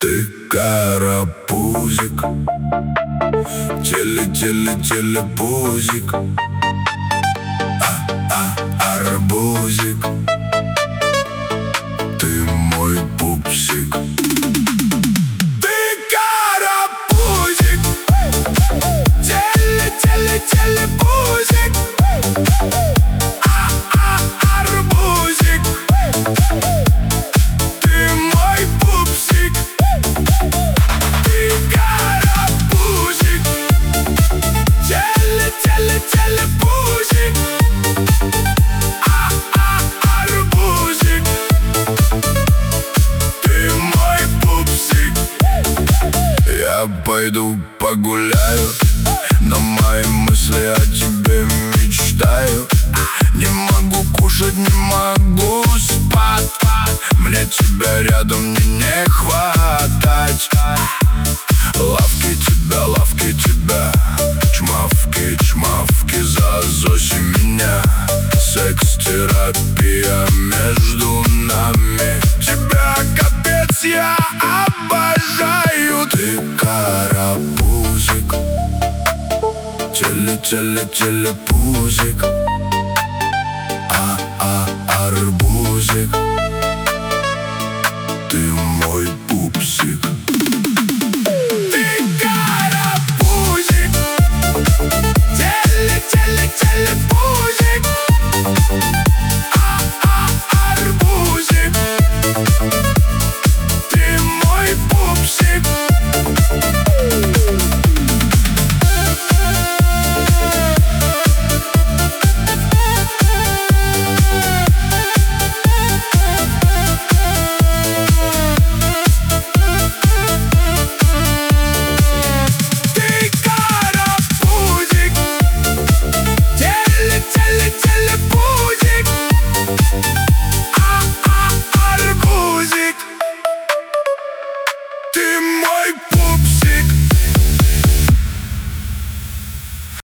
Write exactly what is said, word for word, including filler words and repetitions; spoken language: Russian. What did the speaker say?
Ты карапузик, теле-теле-телепузик, а-а-арбузик. Ты мой пупсик. Ты карапузик, теле-теле-телепузик, а-а-арбузик. Ты мой пупсик. Ты карапузик, теле-теле-телепузик, а-а-арбузик. Ты мой пупсик. Я пойду погуляю, но мои мысли о тебе мечтаю. Не могу кушать, не могу спать. Мне тебя рядом не, не хватать. Лавки тебя, лавки тебя, чмавки, чмавки, засоси меня. Секс-терапия между нами. Тебя капец я обожаю. Ты карапузик, теле-теле-телепузик, а-а-арбузик. Ты мой пупсик.